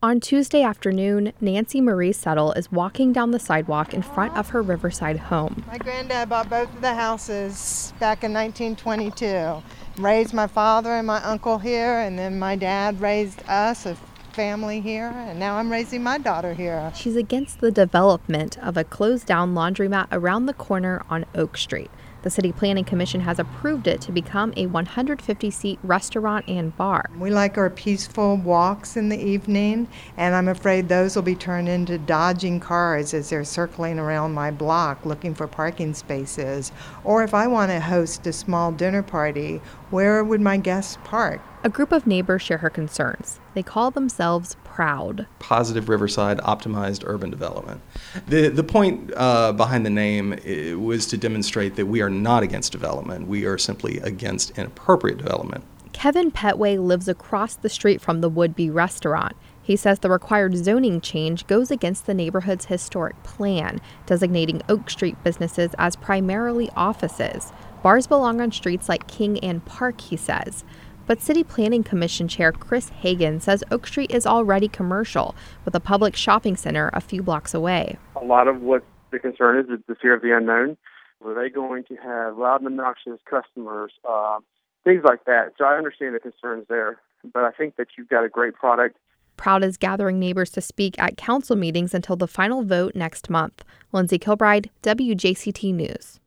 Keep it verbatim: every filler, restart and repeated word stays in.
On Tuesday afternoon, Nancy Marie Settle is walking down the sidewalk in front of her Riverside home. My granddad bought both of the houses back in nineteen twenty-two. Raised my father and my uncle here, and then my dad raised us, a family here, and now I'm raising my daughter here. She's against the development of a closed-down laundromat around the corner on Oak Street. The City Planning Commission has approved it to become a one hundred fifty seat restaurant and bar. We like our peaceful walks in the evening, and I'm afraid those will be turned into dodging cars as they're circling around my block looking for parking spaces. Or if I want to host a small dinner party, where would my guests park? A group of neighbors share her concerns. They call themselves PROUD. Positive Riverside Optimized Urban Development. The the point uh, behind the name uh, was to demonstrate that we are not against development. We are simply against inappropriate development. Kevin Petway lives across the street from the would-be restaurant. He says the required zoning change goes against the neighborhood's historic plan, designating Oak Street businesses as primarily offices. Bars belong on streets like King and Park, he says. But City Planning Commission Chair Chris Hagan says Oak Street is already commercial, with a public shopping center a few blocks away. A lot of what the concern is is the fear of the unknown. Were they going to have loud and obnoxious customers, uh, things like that? So I understand the concerns there, but I think that you've got a great product. PROUD is gathering neighbors to speak at council meetings until the final vote next month. Lindsay Kilbride, W J C T News.